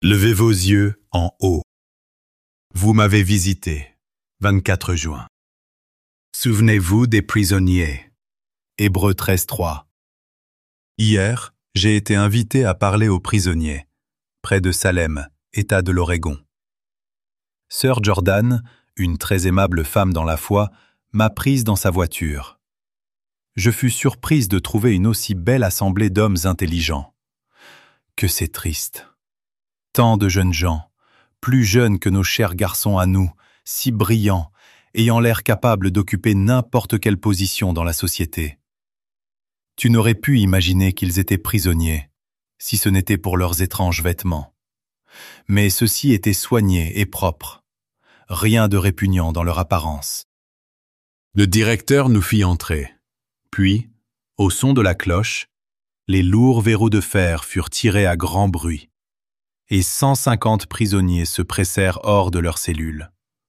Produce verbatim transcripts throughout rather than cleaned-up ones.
Levez vos yeux en haut. Vous m'avez visité. vingt-quatre juin. Souvenez-vous des prisonniers. Hébreux treize trois. Hier, j'ai été invité à parler aux prisonniers, près de Salem, État de l'Oregon. Sœur Jordan, une très aimable femme dans la foi, m'a prise dans sa voiture. Je fus surprise de trouver une aussi belle assemblée d'hommes intelligents. Que c'est triste. Tant de jeunes gens, plus jeunes que nos chers garçons à nous, si brillants, ayant l'air capables d'occuper n'importe quelle position dans la société. Tu n'aurais pu imaginer qu'ils étaient prisonniers, si ce n'était pour leurs étranges vêtements. Mais ceux-ci étaient soignés et propres. Rien de répugnant dans leur apparence. Le directeur nous fit entrer. Puis, au son de la cloche, les lourds verrous de fer furent tirés à grand bruit, et cent cinquante prisonniers se pressèrent hors de leurs cellules.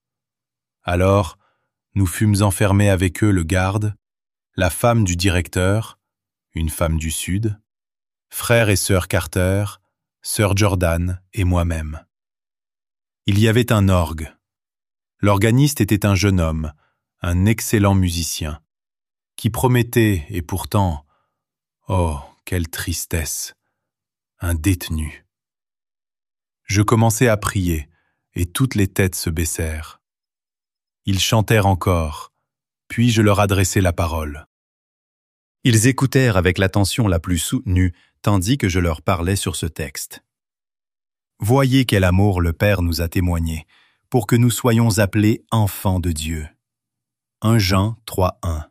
Alors, nous fûmes enfermés avec eux le garde, la femme du directeur, une femme du Sud, frère et sœur Carter, sœur Jordan et moi-même. Il y avait un orgue. L'organiste était un jeune homme, un excellent musicien, qui promettait, et pourtant, oh, quelle tristesse, un détenu. Je commençai à prier, et toutes les têtes se baissèrent. Ils chantèrent encore, puis je leur adressai la parole. Ils écoutèrent avec l'attention la plus soutenue, tandis que je leur parlais sur ce texte. Voyez quel amour le Père nous a témoigné, pour que nous soyons appelés enfants de Dieu. premier Jean trois un.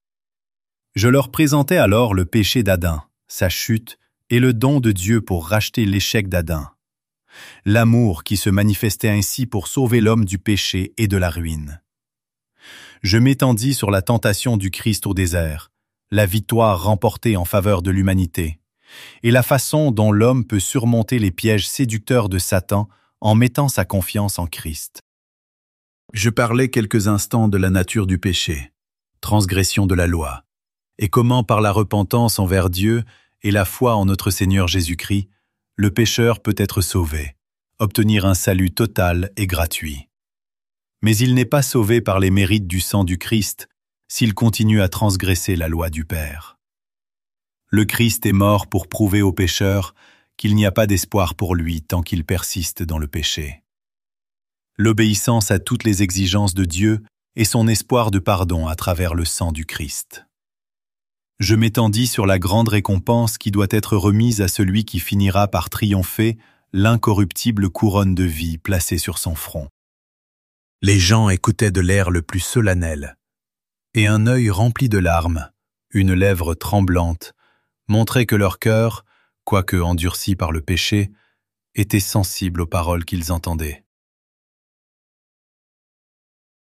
Je leur présentai alors le péché d'Adam, sa chute et le don de Dieu pour racheter l'échec d'Adam. L'amour qui se manifestait ainsi pour sauver l'homme du péché et de la ruine. Je m'étendis sur la tentation du Christ au désert, la victoire remportée en faveur de l'humanité, et la façon dont l'homme peut surmonter les pièges séducteurs de Satan en mettant sa confiance en Christ. Je parlais quelques instants de la nature du péché, transgression de la loi, et comment par la repentance envers Dieu et la foi en notre Seigneur Jésus-Christ, le pécheur peut être sauvé, obtenir un salut total et gratuit. Mais il n'est pas sauvé par les mérites du sang du Christ s'il continue à transgresser la loi du Père. Le Christ est mort pour prouver au pécheur qu'il n'y a pas d'espoir pour lui tant qu'il persiste dans le péché. L'obéissance à toutes les exigences de Dieu est son espoir de pardon à travers le sang du Christ. Je m'étendis sur la grande récompense qui doit être remise à celui qui finira par triompher l'incorruptible couronne de vie placée sur son front. Les gens écoutaient de l'air le plus solennel, et un œil rempli de larmes, une lèvre tremblante, montrait que leur cœur, quoique endurci par le péché, était sensible aux paroles qu'ils entendaient.